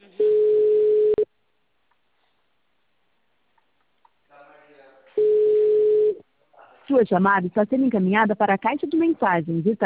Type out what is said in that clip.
Sua chamada está sendo encaminhada para a caixa de mensagens.